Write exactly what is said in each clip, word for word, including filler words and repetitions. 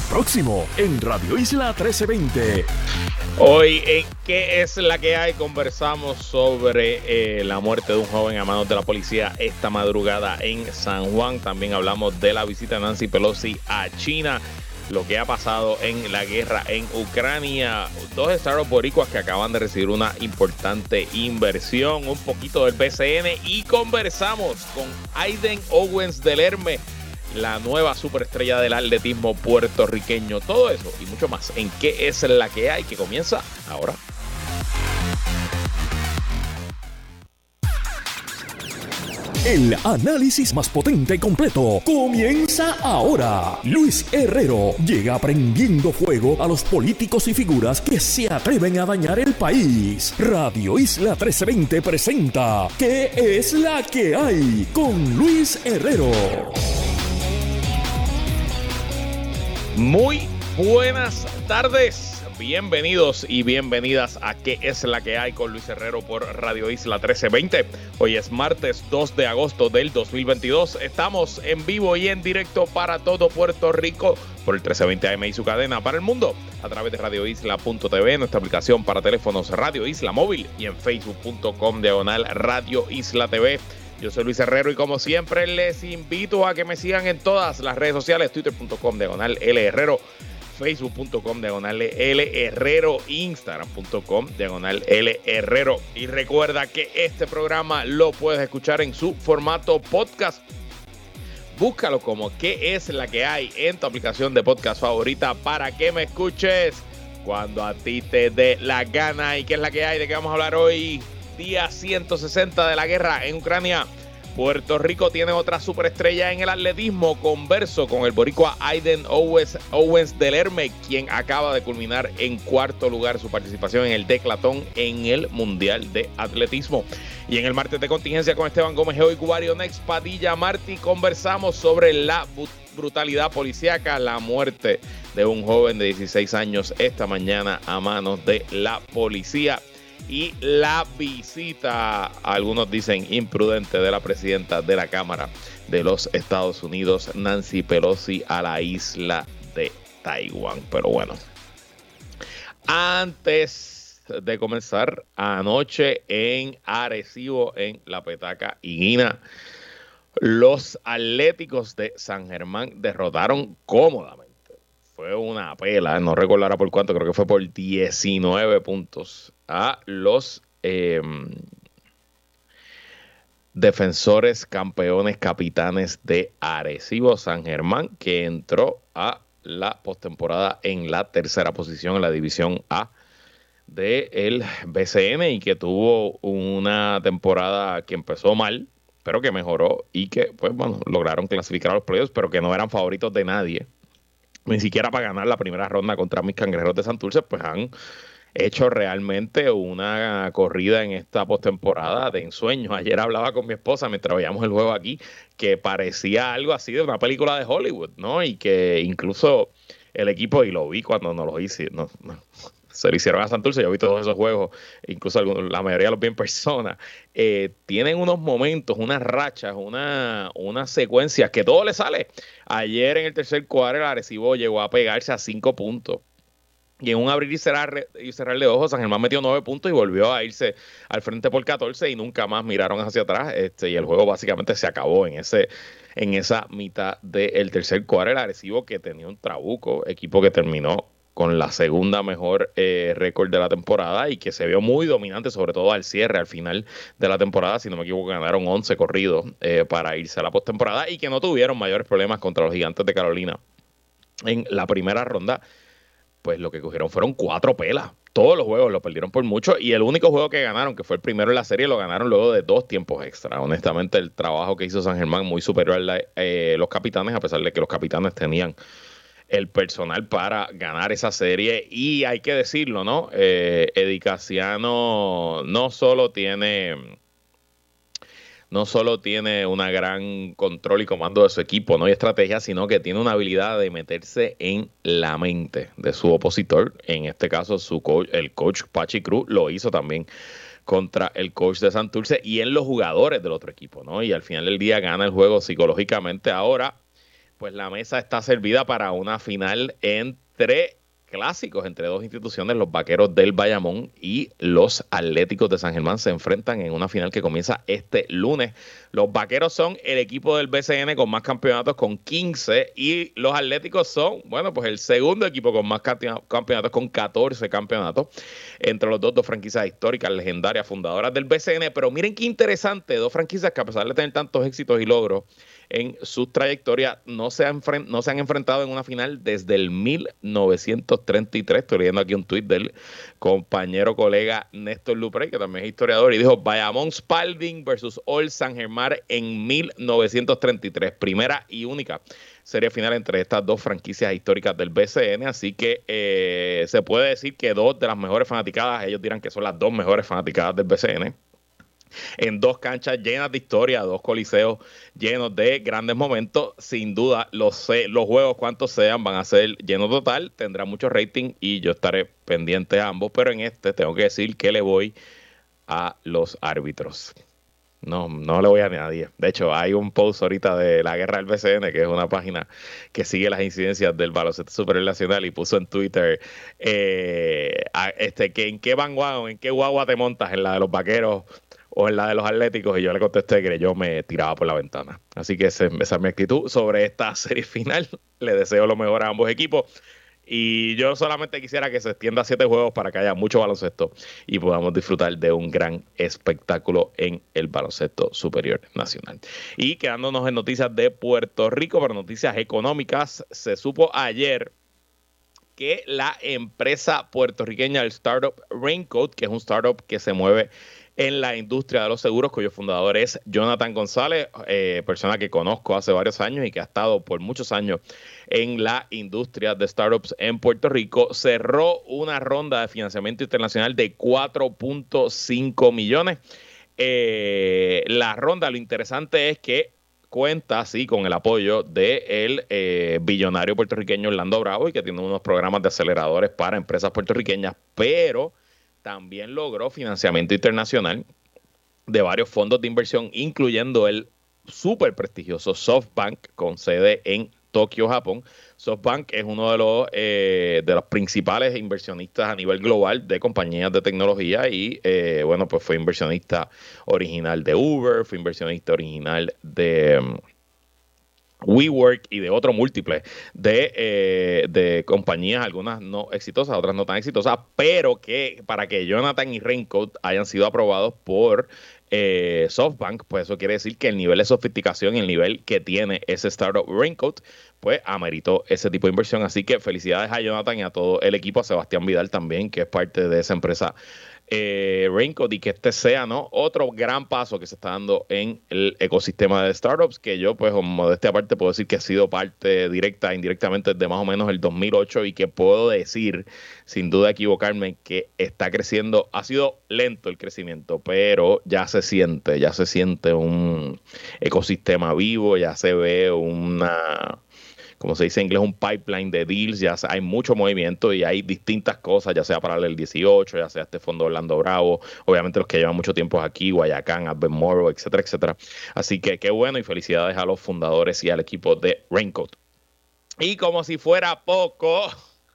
Próximo en Radio Isla trece veinte. Hoy en ¿Qué es la que hay? Conversamos sobre eh, la muerte de un joven a manos de la policía esta madrugada en San Juan. También hablamos de la visita de Nancy Pelosi a China, lo que ha pasado en la guerra en Ucrania, dos estados boricuas que acaban de recibir una importante inversión, un poquito del B C N y conversamos con Aiden Owens del Herme, la nueva superestrella del atletismo puertorriqueño. Todo eso y mucho más en ¿Qué es la que hay? Que comienza ahora. El análisis más potente y completo comienza ahora. Luis Herrero llega prendiendo fuego a los políticos y figuras que se atreven a dañar el país. Radio Isla trece veinte presenta ¿Qué es la que hay? Con Luis Herrero. Muy buenas tardes. Bienvenidos y bienvenidas a ¿Qué es la que hay? Con Luis Herrero por Radio Isla trece veinte. Hoy es martes dos de agosto del dos mil veintidós. Estamos en vivo y en directo para todo Puerto Rico por el trece veinte A M y su cadena para el mundo a través de radio isla punto t v, nuestra aplicación para teléfonos Radio Isla Móvil y en facebook punto com diagonal Radio Isla T V. Yo soy Luis Herrero y como siempre les invito a que me sigan en todas las redes sociales, twitter punto com diagonal L Herrero, facebook punto com diagonal L Herrero, instagram punto com diagonal L Herrero. Y recuerda que este programa lo puedes escuchar en su formato podcast. Búscalo como ¿Qué es la que hay? En tu aplicación de podcast favorita para que me escuches cuando a ti te dé la gana. ¿Y qué es la que hay? ¿De qué vamos a hablar hoy? Día ciento sesenta de la guerra en Ucrania. Puerto Rico tiene otra superestrella en el atletismo. Converso con el boricua Aiden Owens, Owens del Herme, quien acaba de culminar en cuarto lugar su participación en el declatón en el Mundial de Atletismo. Y en el martes de contingencia con Esteban Gómez Geo y Cubario Next Padilla Martí conversamos sobre la brutalidad policíaca, la muerte de un joven de dieciséis años esta mañana a manos de la policía. Y la visita, algunos dicen imprudente, de la presidenta de la Cámara de los Estados Unidos, Nancy Pelosi, a la isla de Taiwán. Pero bueno, antes de comenzar, anoche en Arecibo, en La Petaca y Guina, los Atléticos de San Germán derrotaron cómodamente. Fue una pela, no recordará por cuánto, creo que fue por diecinueve puntos a los eh, defensores campeones capitanes de Arecibo San Germán, que entró a la postemporada en la tercera posición en la división A del B C N y que tuvo una temporada que empezó mal, pero que mejoró y que pues bueno, lograron clasificar a los playoffs, pero que no eran favoritos de nadie. Ni siquiera para ganar la primera ronda contra mis Cangrejeros de Santurce, pues han hecho realmente una corrida en esta postemporada de ensueño. Ayer hablaba con mi esposa mientras veíamos el juego aquí, que parecía algo así de una película de Hollywood, ¿no? Y que incluso el equipo, y lo vi cuando nos lo hice, no, no, se lo hicieron a Santurce, yo vi todos esos juegos, incluso algunos, la mayoría los vi en persona, eh, tienen unos momentos, unas rachas, una, unas secuencias que todo le sale. Ayer en el tercer cuadro el Arecibo llegó a pegarse a cinco puntos. Y en un abrir y cerrar, y cerrar de ojos, San Germán metió nueve puntos y volvió a irse al frente por catorce y nunca más miraron hacia atrás. Este, y el juego básicamente se acabó en ese en esa mitad del tercer cuadro. El Arecibo, que tenía un trabuco, equipo que terminó con la segunda mejor eh, récord de la temporada y que se vio muy dominante, sobre todo al cierre, al final de la temporada. Si no me equivoco, ganaron once corridos eh, para irse a la postemporada y que no tuvieron mayores problemas contra los Gigantes de Carolina en la primera ronda. Pues lo que cogieron fueron cuatro pelas. Todos los juegos lo perdieron por mucho y el único juego que ganaron, que fue el primero en la serie, lo ganaron luego de dos tiempos extra. Honestamente, el trabajo que hizo San Germán muy superior a la, eh, los Capitanes, a pesar de que los Capitanes tenían el personal para ganar esa serie. Y hay que decirlo, ¿no? Eh, Eddie Casiano no solo tiene... no solo tiene una gran control y comando de su equipo, ¿no? y estrategia, sino que tiene una habilidad de meterse en la mente de su opositor. En este caso, su coach, el coach Pachi Cruz, lo hizo también contra el coach de Santurce y en los jugadores del otro equipo, ¿no? Y al final del día gana el juego psicológicamente. Ahora, pues la mesa está servida para una final entre clásicos, entre dos instituciones. Los Vaqueros del Bayamón y los Atléticos de San Germán se enfrentan en una final que comienza este lunes. Los Vaqueros son el equipo del B C N con más campeonatos, con quince, y los Atléticos son, bueno, pues el segundo equipo con más campeonatos, con catorce campeonatos. Entre los dos, dos franquicias históricas, legendarias, fundadoras del B C N. Pero miren qué interesante, dos franquicias que a pesar de tener tantos éxitos y logros en sus trayectorias, no se han, no se han enfrentado en una final desde el mil novecientos treinta y tres. Estoy leyendo aquí un tuit del compañero colega Néstor Luprey, que también es historiador, y dijo: Bayamón Spalding versus Old San Germán en mil novecientos treinta y tres. Primera y única serie final entre estas dos franquicias históricas del B C N. Así que eh, se puede decir que dos de las mejores fanaticadas, ellos dirán que son las dos mejores fanaticadas del B C N, en dos canchas llenas de historia, dos coliseos llenos de grandes momentos. Sin duda, los, los juegos, cuantos sean, van a ser llenos total, tendrá mucho rating y yo estaré pendiente a ambos, pero en este tengo que decir que le voy a los árbitros. No, no le voy a nadie. De hecho, hay un post ahorita de la Guerra del B C N, que es una página que sigue las incidencias del baloncesto superior nacional, y puso en Twitter eh, a, este, que en qué vanguardia, en qué guagua te montas, en la de los Vaqueros o en la de los Atléticos, y yo le contesté que yo me tiraba por la ventana. Así que esa es mi actitud sobre esta serie final. Le deseo lo mejor a ambos equipos. Y yo solamente quisiera que se extienda a siete juegos para que haya mucho baloncesto y podamos disfrutar de un gran espectáculo en el baloncesto superior nacional. Y quedándonos en noticias de Puerto Rico, pero noticias económicas, se supo ayer que la empresa puertorriqueña, el startup Raincoat, que es un startup que se mueve en la industria de los seguros, cuyo fundador es Jonathan González, eh, persona que conozco hace varios años y que ha estado por muchos años en la industria de startups en Puerto Rico, cerró una ronda de financiamiento internacional de cuatro punto cinco millones. Eh, la ronda, lo interesante es que cuenta, sí, con el apoyo del eh, billonario puertorriqueño Orlando Bravo, y que tiene unos programas de aceleradores para empresas puertorriqueñas, pero también logró financiamiento internacional de varios fondos de inversión, incluyendo el súper prestigioso SoftBank, con sede en Tokio, Japón. SoftBank es uno de los, eh, de los principales inversionistas a nivel global de compañías de tecnología y, eh, bueno, pues fue inversionista original de Uber, fue inversionista original de Um, WeWork y de otros múltiples de, eh, de compañías, algunas no exitosas, otras no tan exitosas, pero que para que Jonathan y Raincoat hayan sido aprobados por eh, SoftBank, pues eso quiere decir que el nivel de sofisticación y el nivel que tiene ese startup Raincoat, pues ameritó ese tipo de inversión. Así que felicidades a Jonathan y a todo el equipo, a Sebastián Vidal también, que es parte de esa empresa Eh, Raincoat, y que este sea, ¿no?, otro gran paso que se está dando en el ecosistema de startups, que yo, pues, como modestia aparte, puedo decir que he sido parte directa e indirectamente desde más o menos el dos mil ocho, y que puedo decir, sin duda equivocarme, que está creciendo. Ha sido lento el crecimiento, pero ya se siente, ya se siente un ecosistema vivo, ya se ve una, como se dice en inglés, un pipeline de deals, ya hay mucho movimiento y hay distintas cosas, ya sea para el dieciocho, ya sea este fondo Orlando Bravo, obviamente los que llevan mucho tiempo aquí, Guayacán, Albemarle, etcétera, etcétera. Así que qué bueno, y felicidades a los fundadores y al equipo de Raincoat. Y como si fuera poco,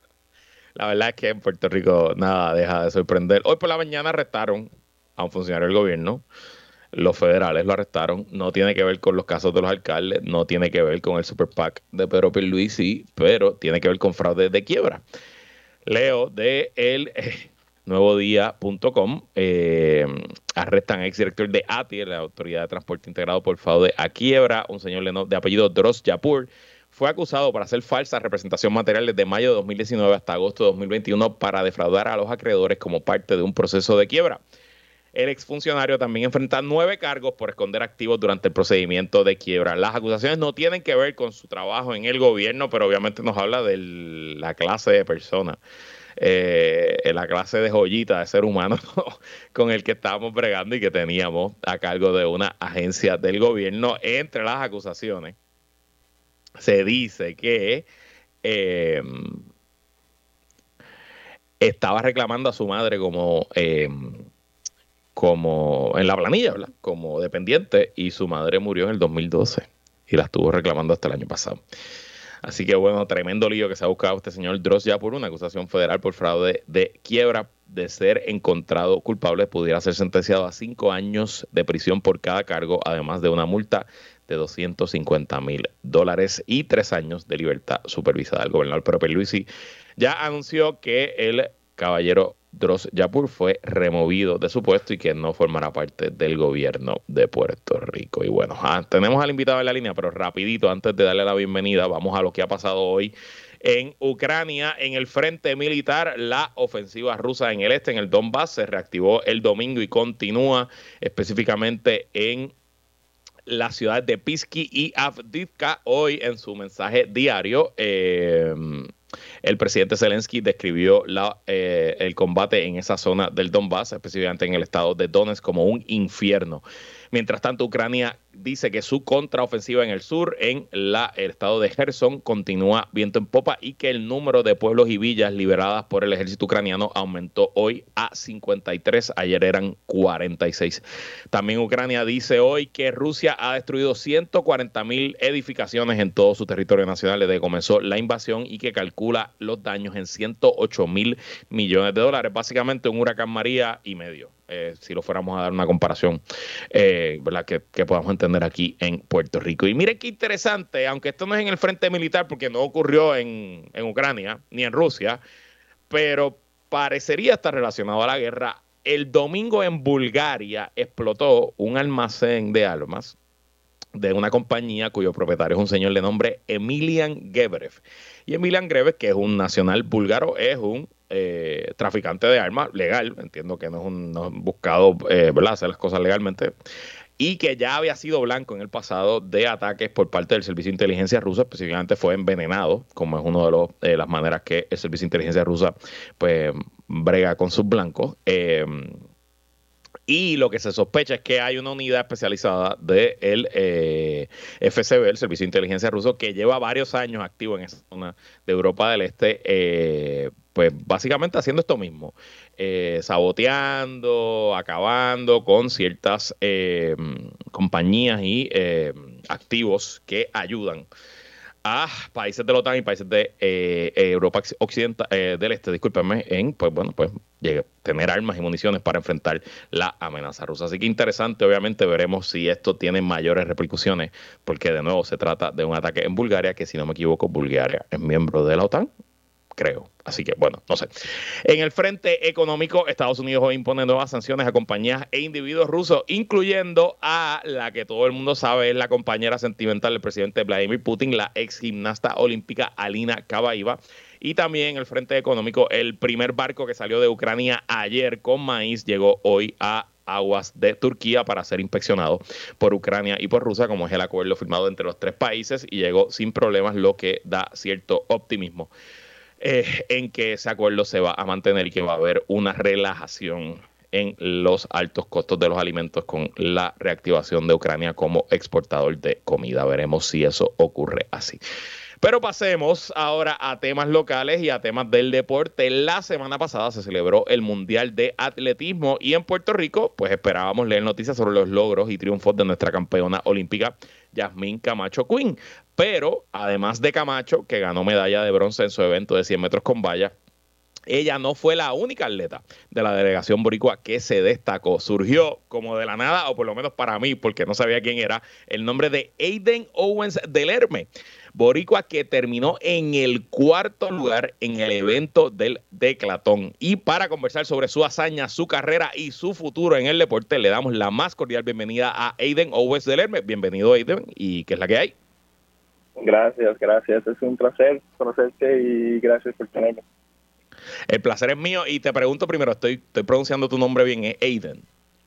la verdad es que en Puerto Rico nada deja de sorprender. Hoy por la mañana arrestaron a un funcionario del gobierno. Los federales lo arrestaron. No tiene que ver con los casos de los alcaldes, no tiene que ver con el Super PAC de Pedro Pierluisi, pero tiene que ver con fraude de quiebra. Leo de el eh, nuevo día punto com, eh, arrestan a exdirector de A T I, la Autoridad de Transporte Integrado, por fraude a quiebra. Un señor de apellido Droz Yapur fue acusado por hacer falsa representación material desde mayo de dos mil diecinueve hasta agosto de dos mil veintiuno para defraudar a los acreedores como parte de un proceso de quiebra. El exfuncionario también enfrenta nueve cargos por esconder activos durante el procedimiento de quiebra. Las acusaciones no tienen que ver con su trabajo en el gobierno, pero obviamente nos habla de la clase de persona, eh, la clase de joyita de ser humano, ¿no?, con el que estábamos bregando y que teníamos a cargo de una agencia del gobierno. Entre las acusaciones se dice que eh, estaba reclamando a su madre como... Eh, como en la planilla, ¿verdad?, como dependiente, y su madre murió en el dos mil doce. y la estuvo reclamando hasta el año pasado. Así que bueno, tremendo lío que se ha buscado este señor Dross ya por una acusación federal por fraude de quiebra. De ser encontrado culpable, pudiera ser sentenciado a cinco años de prisión por cada cargo, además de una multa de doscientos cincuenta mil dólares y tres años de libertad supervisada. El gobernador Pedro Pierluisi ya anunció que el caballero Dross Yapur fue removido de su puesto y que no formará parte del gobierno de Puerto Rico. Y bueno, ah, tenemos al invitado en la línea, pero rapidito, antes de darle la bienvenida, vamos a lo que ha pasado hoy en Ucrania. En el frente militar, la ofensiva rusa en el este, en el Donbass, se reactivó el domingo y continúa específicamente en la ciudad de Pisky y Avdiivka. Hoy, en su mensaje diario, eh, el presidente Zelensky describió la, eh, el combate en esa zona del Donbass, específicamente en el estado de Donetsk, como un infierno. Mientras tanto, Ucrania dice que su contraofensiva en el sur, en la, el estado de Kherson, continúa viento en popa y que el número de pueblos y villas liberadas por el ejército ucraniano aumentó hoy a cincuenta y tres, ayer eran cuarenta y seis. También Ucrania dice hoy que Rusia ha destruido ciento cuarenta mil edificaciones en todo su territorio nacional desde que comenzó la invasión y que calcula los daños en ciento ocho mil millones de dólares, básicamente un huracán María y medio. Eh, si lo fuéramos a dar una comparación, eh, ¿verdad? Que, que podamos entender aquí en Puerto Rico. Y miren qué interesante, aunque esto no es en el frente militar, porque no ocurrió en, en Ucrania ni en Rusia, pero parecería estar relacionado a la guerra. El domingo en Bulgaria explotó un almacén de armas de una compañía cuyo propietario es un señor de nombre Emilian Gebrev. Y Emilian Gebrev, que es un nacional búlgaro, es un eh, traficante de armas legal, entiendo que no es un, no es buscado, eh, ¿verdad?, hacer las cosas legalmente, y que ya había sido blanco en el pasado de ataques por parte del Servicio de Inteligencia ruso, específicamente fue envenenado, como es una de los, eh, las maneras que el Servicio de Inteligencia rusa pues brega con sus blancos. Eh, Y lo que se sospecha es que hay una unidad especializada del eh, F S B, el Servicio de Inteligencia Ruso, que lleva varios años activo en esa zona de Europa del Este, eh, pues básicamente haciendo esto mismo, eh, saboteando, acabando con ciertas eh, compañías y eh, activos que ayudan a países de la OTAN y países de eh, Europa occidental, eh, del Este, discúlpenme, en, pues bueno, pues llegue, tener armas y municiones para enfrentar la amenaza rusa. Así que interesante, obviamente veremos si esto tiene mayores repercusiones, porque de nuevo se trata de un ataque en Bulgaria, que si no me equivoco, Bulgaria es miembro de la OTAN, creo. Así que, bueno, no sé. En el frente económico, Estados Unidos hoy impone nuevas sanciones a compañías e individuos rusos, incluyendo a la que todo el mundo sabe es la compañera sentimental del presidente Vladimir Putin, la ex gimnasta olímpica Alina Kabaeva. Y también en el frente económico, el primer barco que salió de Ucrania ayer con maíz llegó hoy a aguas de Turquía para ser inspeccionado por Ucrania y por Rusia, como es el acuerdo firmado entre los tres países, y llegó sin problemas, lo que da cierto optimismo Eh, en que ese acuerdo se va a mantener y que va a haber una relajación en los altos costos de los alimentos con la reactivación de Ucrania como exportador de comida. Veremos si eso ocurre así. Pero pasemos ahora a temas locales y a temas del deporte. La semana pasada se celebró el Mundial de Atletismo y en Puerto Rico, pues esperábamos leer noticias sobre los logros y triunfos de nuestra campeona olímpica, Yasmín Camacho Quinn. Pero además de Camacho, que ganó medalla de bronce en su evento de cien metros con valla, ella no fue la única atleta de la delegación boricua que se destacó. Surgió como de la nada, o por lo menos para mí, porque no sabía quién era, el nombre de Aiden Owens Delerme, boricua que terminó en el cuarto lugar en el evento del declatón. Y para conversar sobre su hazaña, su carrera y su futuro en el deporte, le damos la más cordial bienvenida a Aiden Owens Delerme. Bienvenido, Aiden, y ¿qué es la que hay? Gracias, gracias. Es un placer conocerte y gracias por tenerme. El placer es mío y te pregunto primero, ¿estoy, estoy pronunciando tu nombre bien? ¿Es Aiden?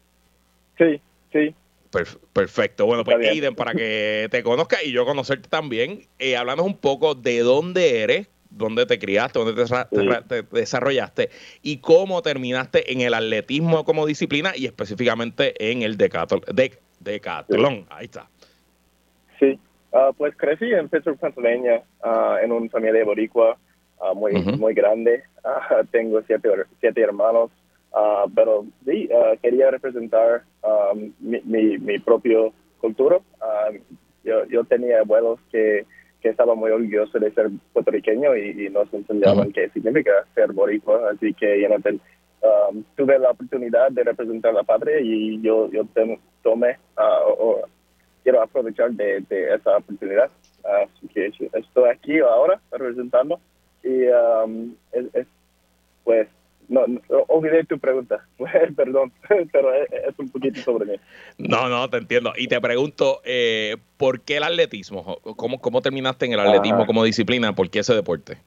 Sí, sí. Perf- perfecto. Bueno, pues Aiden, para que te conozca y yo conocerte también, eh, háblanos un poco de dónde eres, dónde te criaste, dónde te, sí. te, te desarrollaste y cómo terminaste en el atletismo como disciplina y específicamente en el decatlón. De, decatlón. Sí. Ahí está. Sí, uh, pues crecí en Pittsburgh, Pennsylvania, uh, en una familia boricua. Uh, muy uh-huh. muy grande. Uh, tengo siete, siete hermanos, uh, pero sí, uh, quería representar um, mi, mi, mi propia cultura. Uh, yo, yo tenía abuelos que, que estaban muy orgullosos de ser puertorriqueño y, y nos enseñaban uh-huh. qué significa ser boricua, así que you know, ten, um, tuve la oportunidad de representar la patria y yo, yo ten, tomé, uh, o, o, quiero aprovechar de, de esa oportunidad, así que estoy aquí ahora representando y um, es, es pues No, no, olvidé tu pregunta, perdón, pero es, es un poquito sobre mí. No, no, te entiendo. Y te pregunto, eh, ¿por qué el atletismo? ¿Cómo, cómo terminaste en el atletismo Ajá. como disciplina? ¿Por qué ese deporte?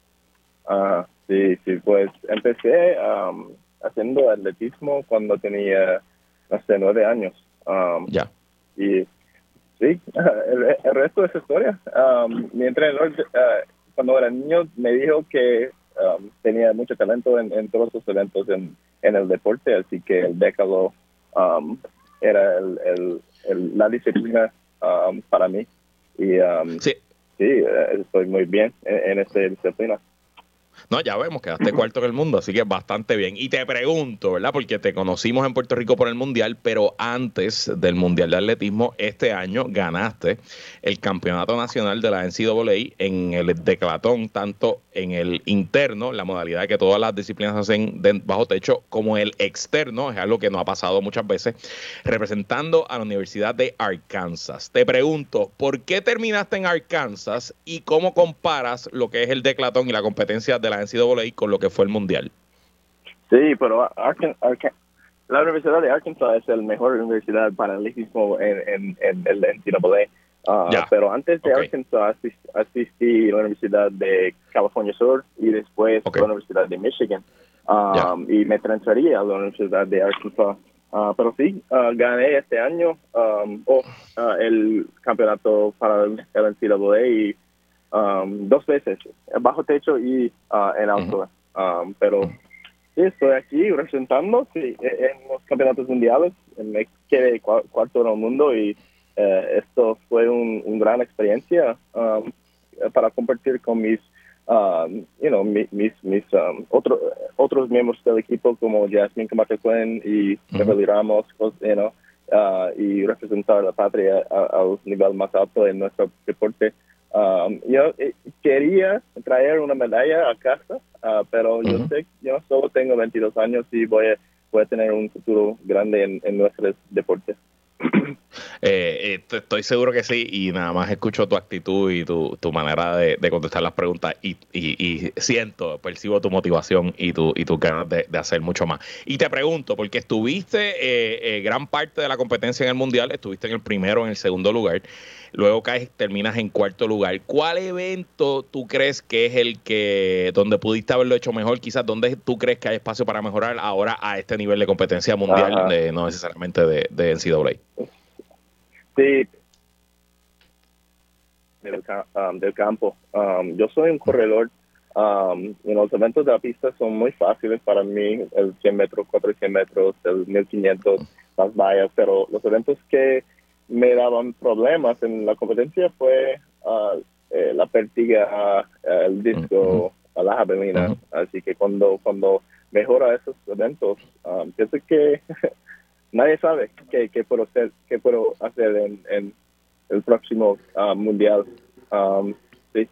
Ajá, sí, sí, pues empecé um, haciendo atletismo cuando tenía, hace nueve años. Um, ya. Y sí, el, el resto es historia. Um, mi entrenador, uh, cuando era niño, me dijo que Um, tenía mucho talento en, en todos los eventos en, en el deporte, así que el décalo um, era el, el, el, la disciplina um, para mí. Y um, sí, sí estoy muy bien en, en esta disciplina. No, ya vemos, quedaste cuarto en el mundo, así que bastante bien. Y te pregunto, ¿verdad? Porque te conocimos en Puerto Rico por el Mundial, pero antes del Mundial de Atletismo, este año ganaste el Campeonato Nacional de la N C A A en el decathlon, tanto en el interno, la modalidad de que todas las disciplinas se hacen de bajo techo, como el externo, es algo que no ha pasado muchas veces, representando a la Universidad de Arkansas. Te pregunto, ¿por qué terminaste en Arkansas y cómo comparas lo que es el decathlon y la competencia de la N C A A con lo que fue el Mundial? Sí, pero Arkan, Arkan, la Universidad de Arkansas es la mejor universidad para el atletismo en, en, en el N C A A. Uh, yeah. Pero antes de okay. Arkansas asist, asistí a la Universidad de California Sur y después okay. a la Universidad de Michigan. Um, yeah. Y me transferí a la Universidad de Arkansas. Uh, pero sí, uh, gané este año um, oh, uh, el campeonato para el N C A A y Um, dos veces, bajo techo y uh, en alto. Uh-huh. Um, pero sí, estoy aquí representando sí, en los campeonatos mundiales. Me quedé cu- cuarto en el mundo y uh, esto fue un, un gran experiencia um, para compartir con mis, um, you know, mis, mis, mis um, otro, otros miembros del equipo como Jasmine Camacho Quinn y uh-huh. Beverly Ramos, you know, uh, y representar a la patria al nivel más alto en nuestro deporte. Um, yo eh, quería traer una medalla a casa, uh, pero uh-huh. yo sé, yo solo tengo veintidós años y voy a, voy a tener un futuro grande en, en nuestros deportes. Eh, eh, estoy seguro que sí, y nada más escucho tu actitud y tu, tu manera de, de contestar las preguntas y, y, y siento, percibo tu motivación y tu, y tus ganas de, de hacer mucho más. Y te pregunto, porque estuviste eh, eh, gran parte de la competencia en el Mundial, estuviste en el primero, en el segundo lugar, luego caes, terminas en cuarto lugar. ¿Cuál evento tú crees que es el que, donde pudiste haberlo hecho mejor? Quizás, ¿dónde tú crees que hay espacio para mejorar ahora a este nivel de competencia mundial, de, no necesariamente de, de N C A A? Sí, del, um, del campo. Um, yo soy un corredor. Um, y los eventos de la pista son muy fáciles para mí, el cien metros, cuatrocientos metros, el mil quinientos, las vallas, pero los eventos que me daban problemas en la competencia fue uh, eh, la pértiga, uh, el disco, uh-huh. la javelina. Uh-huh. Así que cuando cuando mejora esos eventos, um, pienso que nadie sabe qué, qué puedo hacer, qué puedo hacer en, en el próximo uh, mundial. Um, sí.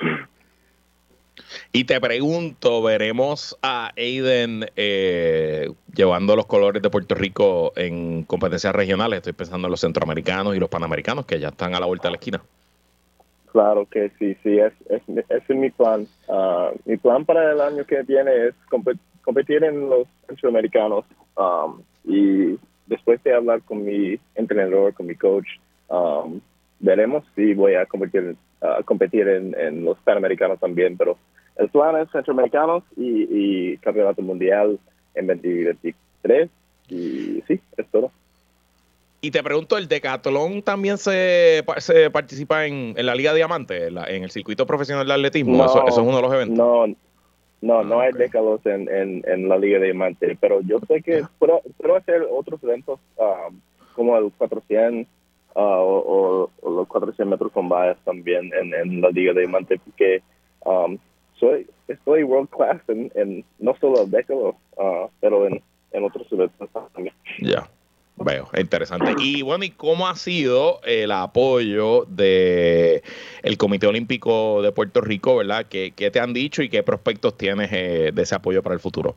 Y te pregunto, ¿veremos a Aiden eh, llevando los colores de Puerto Rico en competencias regionales? Estoy pensando en los centroamericanos y los panamericanos, que ya están a la vuelta de la esquina. Claro que sí, sí, es, es, es mi plan. Uh, mi plan para el año que viene es comp- competir en los centroamericanos. Um, y después de hablar con mi entrenador, con mi coach, um, veremos si voy a competir, uh, competir en, en los panamericanos también, pero el plan es centroamericanos y, y campeonato mundial en veinte veintitrés y sí, es todo. Y te pregunto, ¿el decatlón también se, se participa en, en la Liga Diamante, en, la, en el circuito profesional de atletismo? No, ¿Eso, eso es uno de los eventos? No, no, ah, no hay okay. decatlón en, en, en la Liga Diamante, pero yo sé que ah. puedo, puedo hacer otros eventos um, como el cuatrocientos uh, o, o, o los cuatrocientos metros con vallas también en, en la Liga Diamante, porque um, soy estoy world class en, en no solo el decalo, uh, pero en, en otros eventos también. Ya. Veo, interesante. Y bueno, ¿y cómo ha sido el apoyo de el Comité Olímpico de Puerto Rico, verdad? ¿Qué, qué te han dicho y qué prospectos tienes eh, de ese apoyo para el futuro?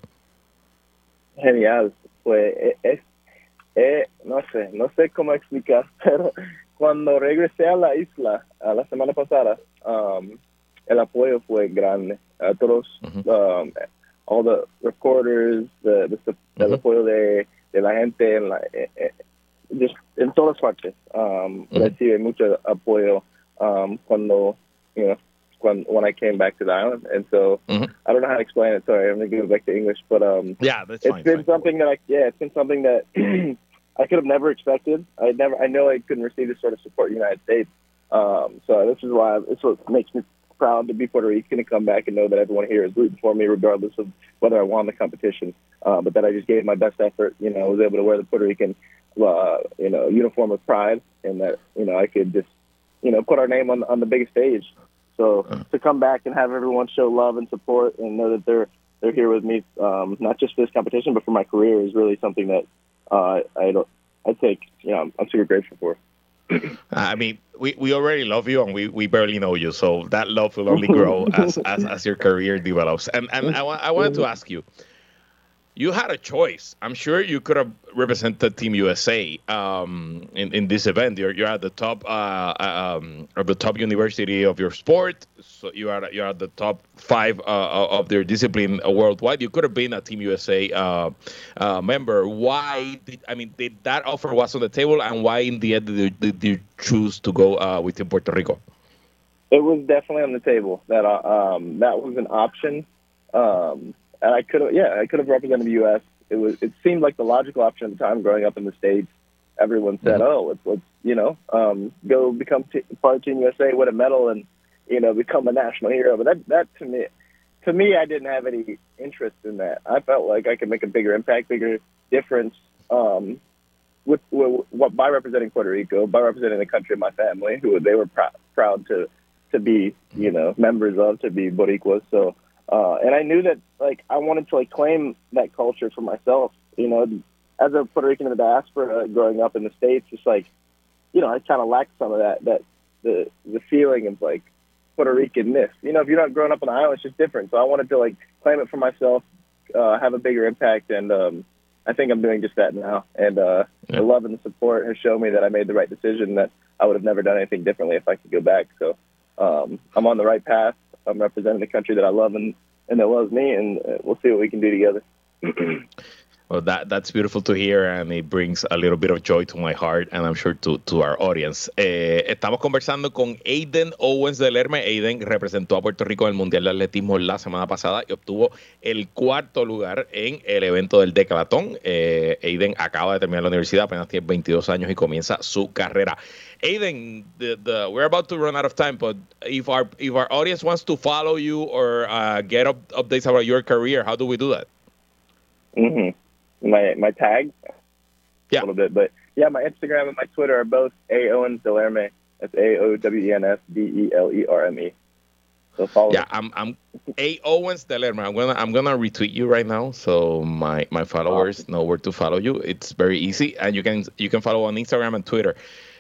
Genial, pues es, es, no sé, no sé cómo explicar, pero cuando regresé a la isla a la semana pasada, um, el apoyo fue grande. A todos, uh-huh. um, all the recorders, the, the, uh-huh. el apoyo de, de la gente en, la, eh, eh, just, en todas partes. Um, uh-huh. Recibe mucho apoyo um, cuando, you know, when when I came back to the island, and so mm-hmm. I don't know how to explain it. Sorry, I'm gonna go back to English, but um, yeah, that's it's fine, been fine. something that I yeah, it's been something that I could have never expected. I never, I know I couldn't receive this sort of support in the United States. Um, so this is why it's what makes me proud to be Puerto Rican and come back and know that everyone here is rooting for me, regardless of whether I won the competition. Uh, but that I just gave my best effort. You know, I was able to wear the Puerto Rican, uh, you know, uniform with pride, and that you know I could just, you know, put our name on on the biggest stage. So to come back and have everyone show love and support and know that they're they're here with me, um, not just for this competition, but for my career, is really something that uh, I don't I take. You know, I'm, I'm super grateful for. I mean, we, we already love you, and we, we barely know you, so that love will only grow as, as, as your career develops. And and I, I wanted to ask you, you had a choice. I'm sure you could have represented Team U S A um, in in this event. You're you're at the top uh, um, of the top university of your sport. So you are you are at the top five uh, of their discipline worldwide. You could have been a Team U S A uh, uh, member. Why did I mean did that offer was on the table, and why in the end did you, did you choose to go uh, with Team Puerto Rico? It was definitely on the table. That uh, um, that was an option. Um, And I could have, yeah, I could have represented the U S. It was, it seemed like the logical option at the time. Growing up in the States, everyone said, mm-hmm. "Oh, let's, let's, you know, um, go become t- part of Team U S A, win a medal, and you know, become a national hero." But that, that to me, to me, I didn't have any interest in that. I felt like I could make a bigger impact, bigger difference, um, with, with, with by representing Puerto Rico, by representing the country of my family, who they were pr- proud to to be, you know, members of, to be Boricuas. So. Uh, and I knew that, like, I wanted to, like, claim that culture for myself, you know, as a Puerto Rican in the diaspora growing up in the States, just, like, you know, I kind of lacked some of that, that, the the feeling of, like, Puerto Rican-ness. You know, if you're not growing up on the island, it's just different. So I wanted to, like, claim it for myself, uh, have a bigger impact, and um, I think I'm doing just that now. And uh, yeah. the love and the support has shown me that I made the right decision, that I would have never done anything differently if I could go back. So um, I'm on the right path. I'm representing the country that I love and, and that loves me, and we'll see what we can do together. Well, that that's beautiful to hear, and it brings a little bit of joy to my heart, and I'm sure to, to our audience. Eh, estamos conversando con Aiden Owens de Lerme. Aiden representó a Puerto Rico en el Mundial de Atletismo la semana pasada y obtuvo el cuarto lugar en el evento del Decathlon. Eh, Aiden acaba de terminar la universidad, apenas tiene veintidós años y comienza su carrera. Aiden, the, the, we're about to run out of time, but if our if our audience wants to follow you or uh, get up, updates about your career, how do we do that? Mm-hmm. My my tag, yeah, a little bit, but yeah, my Instagram and my Twitter are both A Owens Delerme. That's A O W E N S D E L E R M E. So follow. Yeah, me. I'm I'm A Owens Delerme. I'm gonna I'm gonna retweet you right now, so my my followers awesome. know where to follow you. It's very easy, and you can you can follow on Instagram and Twitter.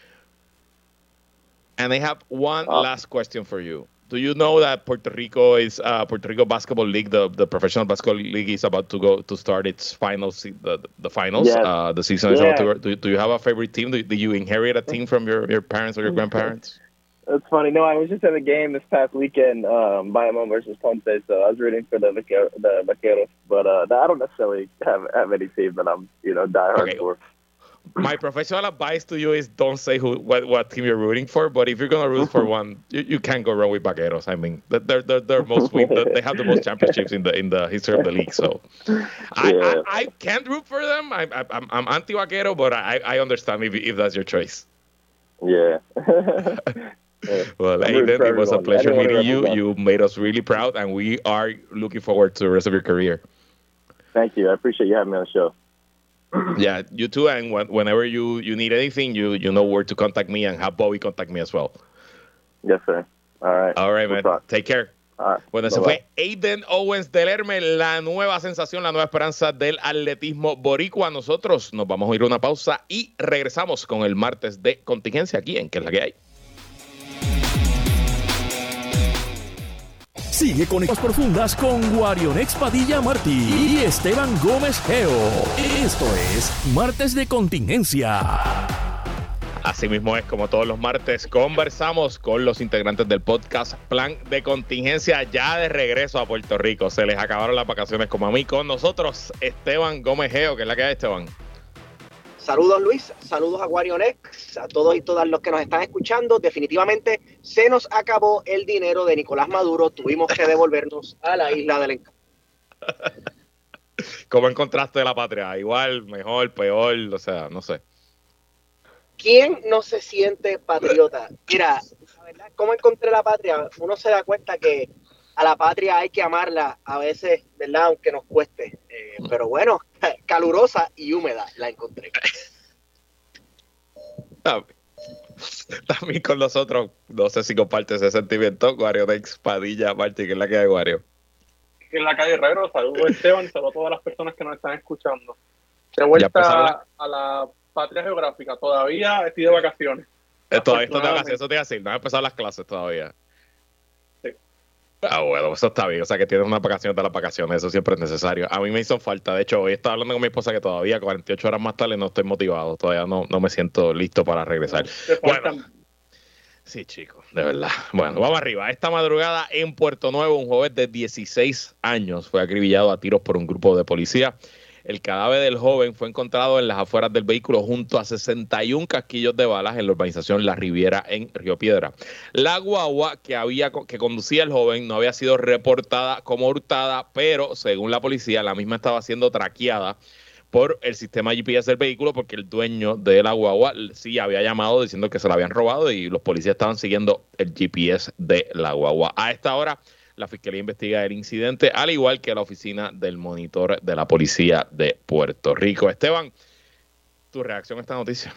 And I have one awesome. last question for you. Do you know that Puerto Rico is uh, Puerto Rico Basketball League, the, the professional basketball league, is about to go to start its finals, the the finals. Yes. Uh, the season is yeah. about to. Do, do you have a favorite team? Do, do you inherit a team from your, your parents or your grandparents? That's funny. No, I was just at a game this past weekend, um, Bayamon versus Ponce, so I was rooting for the Vaqueros, the Vaqueros. But uh, I don't necessarily have, have any team that I'm, you know, diehard okay. for. My professional advice to you is don't say who what, what team you're rooting for, but if you're gonna root for one, you, you can't go wrong with Vaqueros. I mean, they're they're they're most they have the most championships in the in the history of the league. So, I, yeah. I, I can't root for them. I, I, I'm I'm anti Vaquero, but I, I understand if if that's your choice. Yeah. Well, Aiden, it was a pleasure meeting you. You made us really proud, and we are looking forward to the rest of your career. Thank you. I appreciate you having me on the show. Yeah, you too. And when, whenever you, you need anything, you you know where to contact me, and have Bobby contact me as well. Yes, sir. All right. All right, man. We'll Take care. Ah, bueno, ese fue Aiden Owens del Hermes, la nueva sensación, la nueva esperanza del atletismo boricua. Nosotros nos vamos a ir a una pausa y regresamos con el martes de contingencia aquí en ¿Qué es la que hay? Sigue Conexiones Profundas con Guarionex Padilla Martí y Esteban Gómez Geo. Esto es Martes de Contingencia. Así mismo es, como todos los martes, conversamos con los integrantes del podcast Plan de Contingencia, ya de regreso a Puerto Rico. Se les acabaron las vacaciones como a mí. Con nosotros, Esteban Gómez Geo, que es la que hay, Esteban. Saludos, Luis, saludos a Guarionex, a todos y todas los que nos están escuchando. Definitivamente se nos acabó el dinero de Nicolás Maduro, tuvimos que devolvernos a la isla del encanto. ¿Cómo encontraste la patria? Igual, mejor, peor, o sea, no sé. ¿Quién no se siente patriota? Mira, la verdad, ¿cómo encontré la patria? Uno se da cuenta que a la patria hay que amarla a veces, ¿verdad? Aunque nos cueste. Eh, pero bueno, calurosa y húmeda la encontré. También con nosotros, no sé si compartes ese sentimiento, Guarionex Padilla Martí, que es la que hay, Guario. En la calle Herrero, saludos Esteban, saludos a todas las personas que nos están escuchando. De vuelta la... a la patria geográfica, todavía estoy de vacaciones. Eh, todavía estoy de vacaciones, eso te iba a decir, no han empezado las clases todavía. Sí. Ah, bueno, eso está bien, o sea que tienes unas vacaciones de las vacaciones, eso siempre es necesario. A mí me hizo falta, de hecho, hoy estaba hablando con mi esposa que todavía cuarenta y ocho horas más tarde no estoy motivado, todavía no, no me siento listo para regresar. Bueno, sí, chicos, de verdad. Bueno, vamos arriba. Esta madrugada en Puerto Nuevo, un joven de dieciséis años fue acribillado a tiros por un grupo de policía. El cadáver del joven fue encontrado en las afueras del vehículo junto a sesenta y un casquillos de balas en la urbanización La Riviera en Río Piedra. La guagua que había que conducía el joven no había sido reportada como hurtada, pero según la policía, la misma estaba siendo traqueada por el sistema G P S del vehículo porque el dueño de la guagua sí había llamado diciendo que se la habían robado y los policías estaban siguiendo el G P S de la guagua. A esta hora, la Fiscalía investiga el incidente, al igual que la Oficina del Monitor de la Policía de Puerto Rico. Esteban, ¿tu reacción a esta noticia?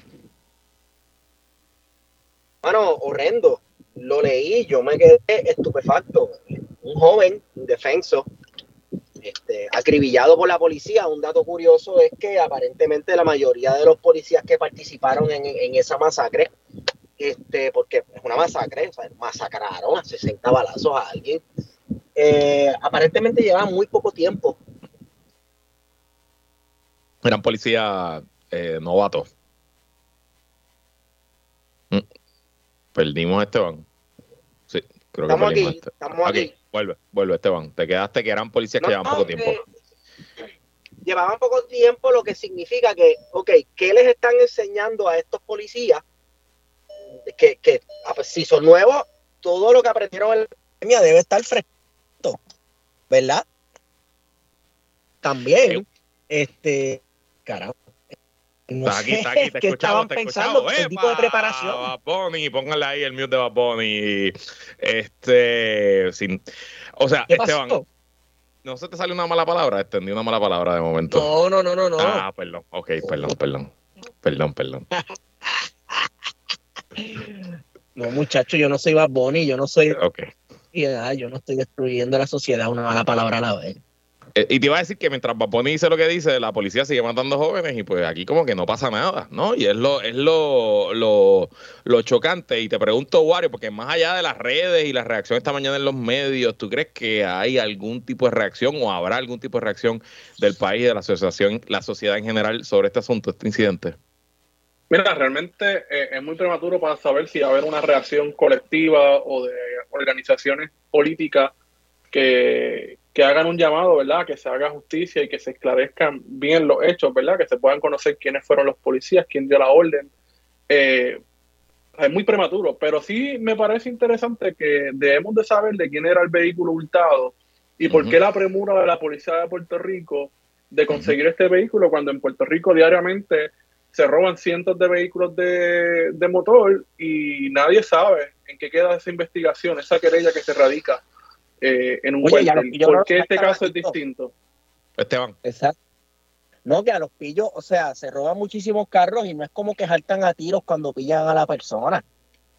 Bueno, horrendo. Lo leí, yo me quedé estupefacto. Un joven indefenso, este, acribillado por la policía. Un dato curioso es que aparentemente la mayoría de los policías que participaron en, en esa masacre, este, porque es una masacre, o sea, masacraron a sesenta balazos a alguien, eh, aparentemente llevaban muy poco tiempo. Eran policías eh, novatos. Mm. Perdimos a Esteban. Sí, creo estamos que perdimos aquí, este. estamos aquí. aquí. Vuelve, vuelve Esteban. Te quedaste que eran policías no, que llevaban no, poco tiempo. Eh, llevaban poco tiempo, lo que significa que, ok, ¿qué les están enseñando a estos policías? Que, que si son nuevos, todo lo que aprendieron en la pandemia debe estar fresco, ¿verdad? También, sí. este, carajo. No está aquí, sé, está aquí, te ¿qué escuchamos, estaban te pensando? escuchamos. ¿Qué tipo de preparación? Bad Bunny, pónganle ahí el mute de Bad Bunny. Este, sin, o sea, ¿Qué Esteban, pasó? ¿no se te salió una mala palabra? Entendí una mala palabra de momento. No, no, no, no, no. Ah, perdón, ok, perdón, perdón. Perdón, perdón. No, muchacho, yo no soy Bad Bunny, yo no soy... Ok. Yo no estoy destruyendo la sociedad, una mala palabra a la vez. Eh, y te iba a decir que mientras Bad Bunny dice lo que dice, la policía sigue matando jóvenes y pues aquí como que no pasa nada, ¿no? Y es lo es lo, lo, lo chocante. Y te pregunto, Wario, porque más allá de las redes y la reacción esta mañana en los medios, ¿tú crees que hay algún tipo de reacción o habrá algún tipo de reacción del país, de la asociación, la sociedad en general sobre este asunto, este incidente? Mira, realmente eh, es muy prematuro para saber si va a haber una reacción colectiva o de organizaciones políticas que, que hagan un llamado, ¿verdad? Que se haga justicia y que se esclarezcan bien los hechos, ¿verdad? Que se puedan conocer quiénes fueron los policías, quién dio la orden. Eh, es muy prematuro, pero sí me parece interesante que debemos de saber de quién era el vehículo hurtado y por uh-huh. qué la premura de la policía de Puerto Rico de conseguir uh-huh. este vehículo cuando en Puerto Rico diariamente se roban cientos de vehículos de, de motor y nadie sabe en qué queda esa investigación, esa querella que se radica eh, en un Oye, cuartel. Los ¿Por qué este caso es distinto? Esteban. Exacto. No, que a los pillos, o sea, se roban muchísimos carros y no es como que saltan a tiros cuando pillan a la persona.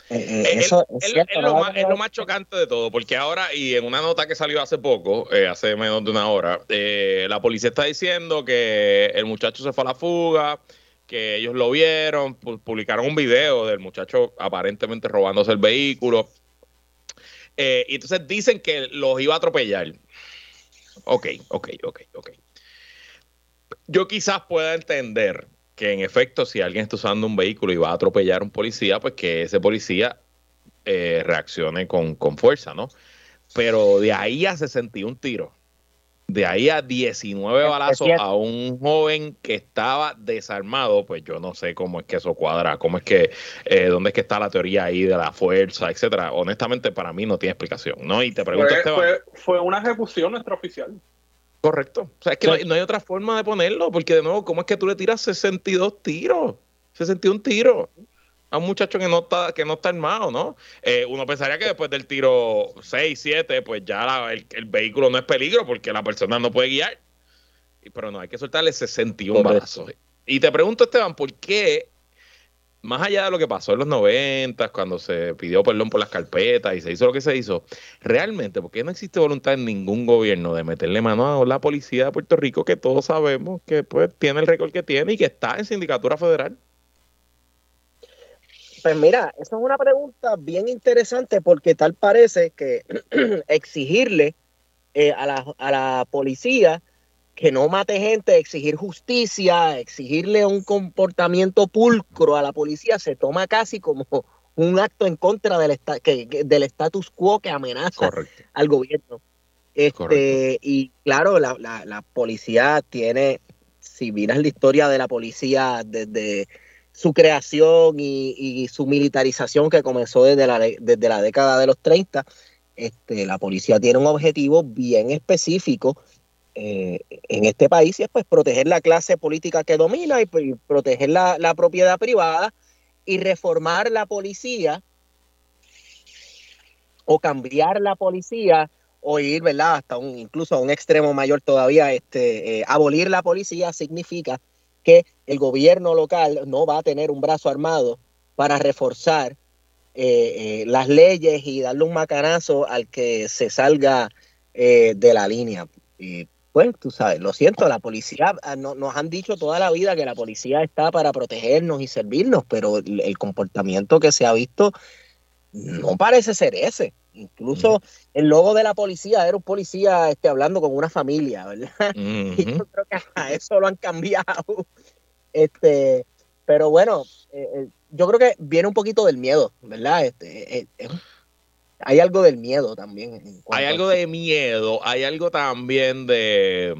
Eh, eh, eso es, es, cierto, es, lo más, es lo más chocante de todo, porque ahora, y en una nota que salió hace poco, eh, hace menos de una hora, eh, la policía está diciendo que el muchacho se fue a la fuga, que ellos lo vieron, publicaron un video del muchacho aparentemente robándose el vehículo, eh, y entonces dicen que los iba a atropellar. Ok, ok, ok, ok. Yo quizás pueda entender que en efecto, si alguien está usando un vehículo y va a atropellar a un policía, pues que ese policía eh, reaccione con, con fuerza, ¿no? Pero de ahí a sesenta y un tiros, de ahí a diecinueve balazos a un joven que estaba desarmado, pues yo no sé cómo es que eso cuadra, cómo es que, eh, dónde es que está la teoría ahí de la fuerza, etcétera. Honestamente, para mí no tiene explicación, ¿no? Y te pregunto, fue, Esteban. Fue, fue una ejecución extraoficial. Correcto. O sea, es que sí. no, hay, no hay otra forma de ponerlo, porque de nuevo, ¿cómo es que tú le tiras sesenta y dos tiros? sesenta y un tiros a un muchacho que no está, que no está armado, ¿no? Eh, uno pensaría que después del tiro seis, siete, pues ya la, el, el vehículo no es peligro porque la persona no puede guiar. Pero no, hay que soltarle sesenta y un balazos. Y te pregunto, Esteban, ¿por qué, más allá de lo que pasó en los noventas, cuando se pidió perdón por las carpetas y se hizo lo que se hizo, realmente, ¿por qué no existe voluntad en ningún gobierno de meterle mano a la policía de Puerto Rico, que todos sabemos que pues tiene el récord que tiene y que está en sindicatura federal? Pues mira, esa es una pregunta bien interesante porque tal parece que exigirle eh, a, la, a la policía que no mate gente, exigir justicia, exigirle un comportamiento pulcro a la policía se toma casi como un acto en contra del, esta, que, que, del status quo que amenaza Correcto. al gobierno. Este, y claro, la, la, la policía tiene, si miras la historia de la policía desde su creación y, y su militarización que comenzó desde la, desde la década de los treinta, este, la policía tiene un objetivo bien específico eh, en este país y es pues proteger la clase política que domina y, y proteger la, la propiedad privada y reformar la policía o cambiar la policía o ir, ¿verdad?, hasta un, incluso a un extremo mayor todavía, este, eh, abolir la policía significa que el gobierno local no va a tener un brazo armado para reforzar eh, eh, las leyes y darle un macanazo al que se salga eh, de la línea. Y pues, tú sabes, lo siento, la policía, no, nos han dicho toda la vida que la policía está para protegernos y servirnos, pero el, el comportamiento que se ha visto no parece ser ese. Incluso uh-huh. el logo de la policía era un policía este, hablando con una familia, ¿verdad? Uh-huh. Y yo creo que a eso lo han cambiado. Este, pero bueno, eh, yo creo que viene un poquito del miedo, ¿verdad? Este, eh, eh, hay algo del miedo también. Hay algo de miedo, hay algo también de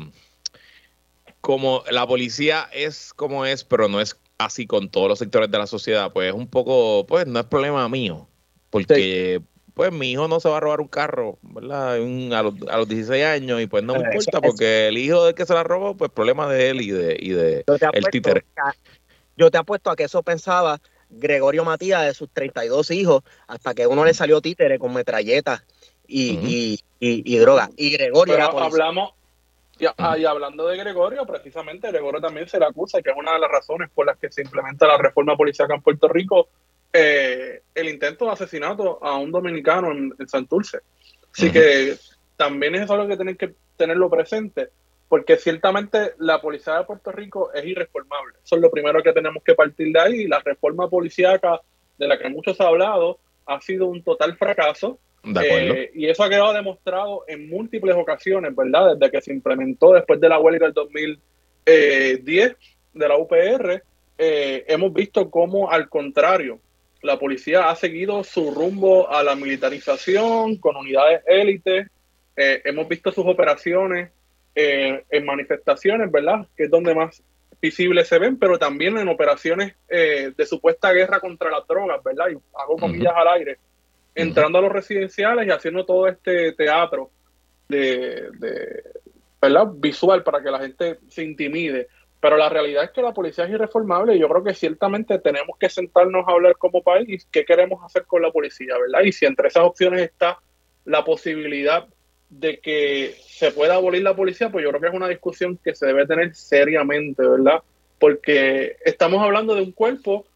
como la policía es como es, pero no es así con todos los sectores de la sociedad, pues es un poco, pues no es problema mío, porque... Sí. Pues mi hijo no se va a robar un carro, ¿verdad? Un, a, los, a los dieciséis años y pues no me eso, importa porque eso. El hijo del que se la robó, pues problema de él y de, y de el títere. A, yo te apuesto a que eso pensaba Gregorio Matías de sus treinta y dos hijos hasta que uno le salió títere con metralletas y, uh-huh. y, y, y droga. Y Gregorio Pero era hablamos y, uh-huh. y hablando de Gregorio, precisamente Gregorio también se le acusa que es una de las razones por las que se implementa la reforma policíaca en Puerto Rico. Eh, el intento de asesinato a un dominicano en, en Santurce. Así uh-huh. que también es algo que tienen que tenerlo presente, porque ciertamente la policía de Puerto Rico es irreformable. Eso es lo primero que tenemos que partir de ahí. La reforma policíaca, de la que muchos han hablado, ha sido un total fracaso. De acuerdo. Eh, y eso ha quedado demostrado en múltiples ocasiones, ¿verdad? Desde que se implementó después de la huelga del dos mil diez de la U P R, eh, hemos visto cómo, al contrario, la policía ha seguido su rumbo a la militarización con unidades élites. Eh, hemos visto sus operaciones eh, en manifestaciones, ¿verdad?, que es donde más visibles se ven, pero también en operaciones eh, de supuesta guerra contra las drogas, ¿verdad? Y hago comillas uh-huh. al aire, entrando uh-huh. a los residenciales y haciendo todo este teatro de, de, ¿verdad?, visual para que la gente se intimide. Pero la realidad es que la policía es irreformable y yo creo que ciertamente tenemos que sentarnos a hablar como país qué queremos hacer con la policía, ¿verdad? Y si entre esas opciones está la posibilidad de que se pueda abolir la policía, pues yo creo que es una discusión que se debe tener seriamente, ¿verdad? Porque estamos hablando de un cuerpo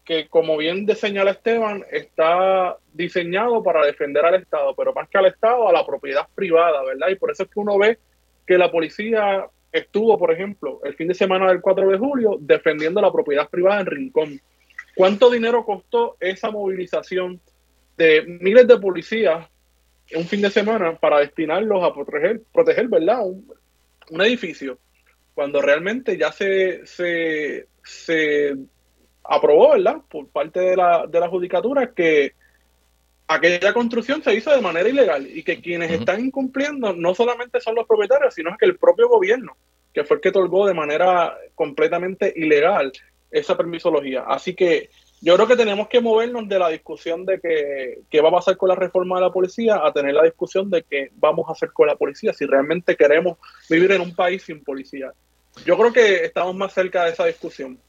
que, como bien señala Esteban, está diseñado para defender al Estado, pero más que al Estado, a la propiedad privada, ¿verdad? Y por eso es que uno ve que la policía estuvo, por ejemplo, el fin de semana del cuatro de julio defendiendo la propiedad privada en Rincón. ¿Cuánto dinero costó esa movilización de miles de policías un fin de semana para destinarlos a proteger, proteger ¿verdad? Un, un edificio, cuando realmente ya se, se, se aprobó, ¿verdad? Por parte de la, de la judicatura que aquella construcción se hizo de manera ilegal y que quienes uh-huh. están incumpliendo no solamente son los propietarios, sino que el propio gobierno, que fue el que otorgó de manera completamente ilegal esa permisología. Así que yo creo que tenemos que movernos de la discusión de que qué va a pasar con la reforma de la policía a tener la discusión de qué vamos a hacer con la policía, si realmente queremos vivir en un país sin policía. Yo creo que estamos más cerca de esa discusión.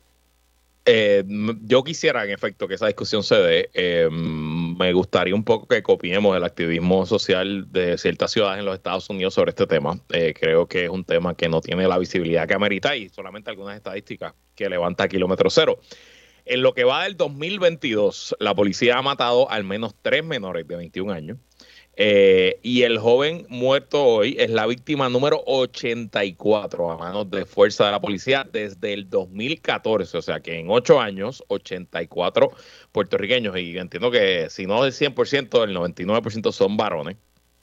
Eh, yo quisiera, en efecto, que esa discusión se dé. Eh, me gustaría un poco que copiemos el activismo social de ciertas ciudades en los Estados Unidos sobre este tema. Eh, creo que es un tema que no tiene la visibilidad que amerita y solamente algunas estadísticas que levanta kilómetro cero. En lo que va del dos mil veintidós, la policía ha matado al menos tres menores de veintiún años. Eh, y el joven muerto hoy es la víctima número ochenta y cuatro a manos de fuerza de la policía desde el dos mil catorce, o sea que en ocho años, ochenta y cuatro puertorriqueños, y entiendo que si no del cien por ciento, el noventa y nueve por ciento son varones,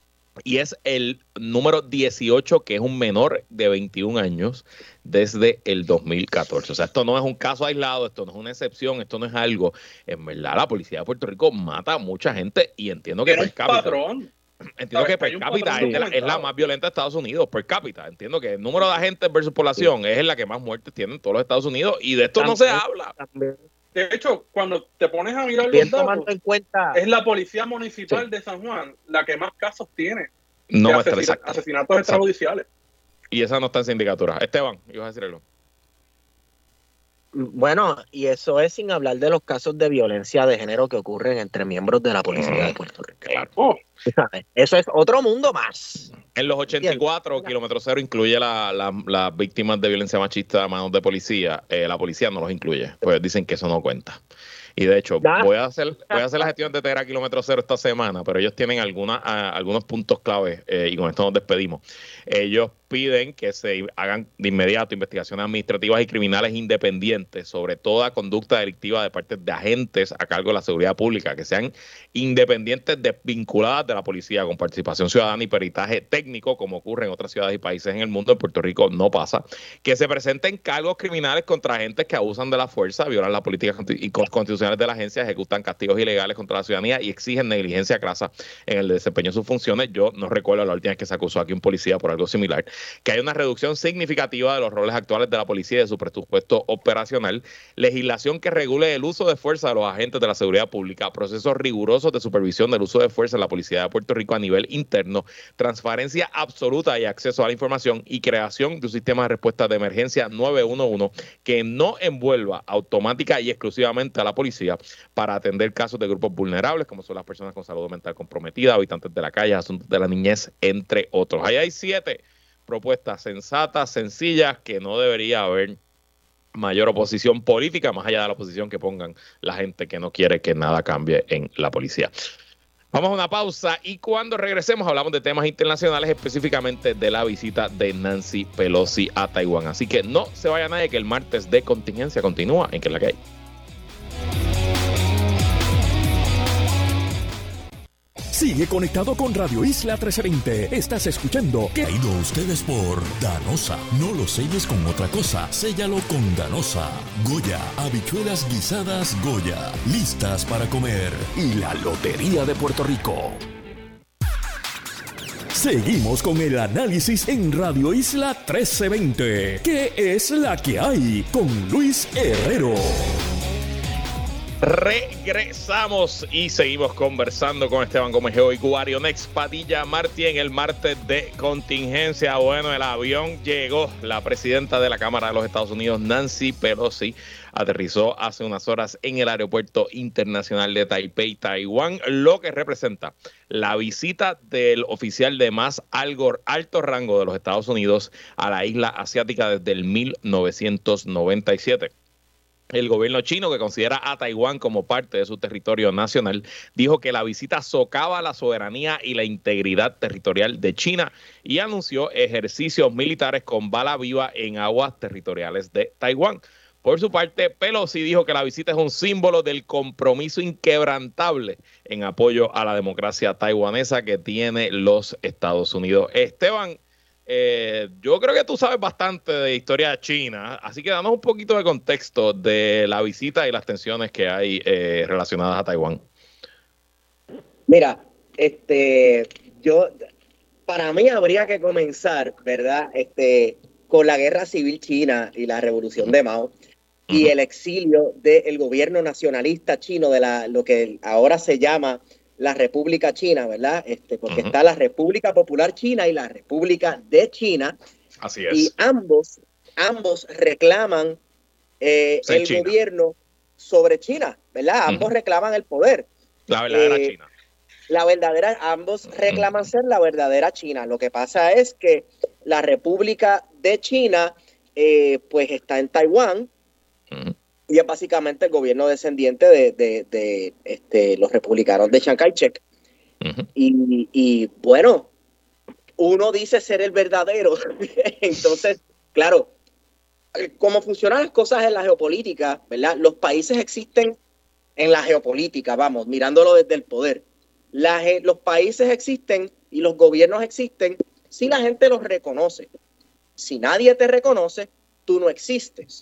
y es el número dieciocho que es un menor de veintiún años desde el dos mil catorce. O sea, esto no es un caso aislado, esto no es una excepción, esto no es algo. En verdad, la policía de Puerto Rico mata a mucha gente y entiendo que per cápita. Patrón. Entiendo que per cápita es, la, es la más violenta de Estados Unidos, per cápita. Entiendo que el número de agentes versus población sí. es la que más muertes tienen en todos los Estados Unidos y de esto también, no se habla. También. De hecho, cuando te pones a mirar Bien los datos, en cuenta. es la Policía Municipal sí. de San Juan la que más casos tiene no de me asesin exacto. asesinatos extrajudiciales. Y esa no está en sindicatura. Esteban, ibas a decirlo. Bueno, y eso es sin hablar de los casos de violencia de género que ocurren entre miembros de la policía de Puerto Rico. Claro. Oh. Eso es otro mundo más. En los ochenta y cuatro, kilómetro cero incluye las la, la víctimas de violencia machista a manos de policía. Eh, la policía no los incluye, pues dicen que eso no cuenta. Y de hecho, voy a hacer voy a hacer la gestión de Tegra Kilómetro Cero esta semana, pero ellos tienen alguna, a, algunos puntos claves eh, y con esto nos despedimos. Ellos piden que se hagan de inmediato investigaciones administrativas y criminales independientes sobre toda conducta delictiva de parte de agentes a cargo de la seguridad pública, que sean independientes, desvinculadas de la policía, con participación ciudadana y peritaje técnico, como ocurre en otras ciudades y países en el mundo. En Puerto Rico no pasa. Que se presenten cargos criminales contra agentes que abusan de la fuerza, violan las políticas constitucionales de la agencia, ejecutan castigos ilegales contra la ciudadanía y exigen negligencia crasa en el desempeño de sus funciones. Yo no recuerdo la última vez que se acusó aquí un policía por algo similar. Que hay una reducción significativa de los roles actuales de la policía y de su presupuesto operacional, legislación que regule el uso de fuerza de los agentes de la seguridad pública, procesos rigurosos de supervisión del uso de fuerza en la policía de Puerto Rico a nivel interno, transparencia absoluta y acceso a la información y creación de un sistema de respuesta de emergencia nueve uno uno que no envuelva automática y exclusivamente a la policía para atender casos de grupos vulnerables como son las personas con salud mental comprometida, habitantes de la calle, asuntos de la niñez, entre otros. Ahí hay siete propuestas sensatas, sencillas, que no debería haber mayor oposición política, más allá de la oposición que pongan la gente que no quiere que nada cambie en la policía. Vamos a una pausa y cuando regresemos hablamos de temas internacionales, específicamente de la visita de Nancy Pelosi a Taiwán. Así que no se vaya nadie, que el martes de contingencia continúa en Que es la que hay. Sigue conectado con Radio Isla trescientos veinte. Estás escuchando. Traído a ustedes por Danosa. No lo selles con otra cosa. Séllalo con Danosa. Goya. Habichuelas guisadas Goya. Listas para comer. Y la Lotería de Puerto Rico. Seguimos con el análisis en Radio Isla trece veinte. ¿Qué es la que hay? Con Luis Herrero. Regresamos y seguimos conversando con Esteban Gómez Geo y Guarionex Padilla Martí en el martes de contingencia. Bueno, el avión llegó. La presidenta de la Cámara de los Estados Unidos, Nancy Pelosi, aterrizó hace unas horas en el aeropuerto internacional de Taipei, Taiwán, lo que representa la visita del oficial de más algo, alto rango de los Estados Unidos a la isla asiática desde el mil novecientos noventa y siete. El gobierno chino, que considera a Taiwán como parte de su territorio nacional, dijo que la visita socava la soberanía y la integridad territorial de China y anunció ejercicios militares con bala viva en aguas territoriales de Taiwán. Por su parte, Pelosi dijo que la visita es un símbolo del compromiso inquebrantable en apoyo a la democracia taiwanesa que tiene los Estados Unidos. Esteban, Eh, yo creo que tú sabes bastante de historia china, así que danos un poquito de contexto de la visita y las tensiones que hay eh, relacionadas a Taiwán. Mira, este, yo, para mí habría que comenzar, ¿verdad? Este, con la guerra civil china y la revolución de Mao y uh-huh. el exilio del gobierno nacionalista chino de la, lo que ahora se llama la República China, ¿verdad? Este, porque uh-huh. está la República Popular China y la República de China. Así es. Y ambos, ambos reclaman eh, el China. gobierno sobre China, ¿verdad? Uh-huh. Ambos reclaman el poder. La verdadera eh, China. La verdadera, ambos reclaman uh-huh. ser la verdadera China. Lo que pasa es que la República de China, eh, pues está en Taiwán. Uh-huh. Y es básicamente el gobierno descendiente de, de, de este, los republicanos de Chiang Kai-shek. Uh-huh. Y, y bueno, uno dice ser el verdadero. Entonces, claro, cómo funcionan las cosas en la geopolítica, ¿verdad? Los países existen en la geopolítica, vamos, mirándolo desde el poder. La, los países existen y los gobiernos existen si la gente los reconoce. Si nadie te reconoce, tú no existes.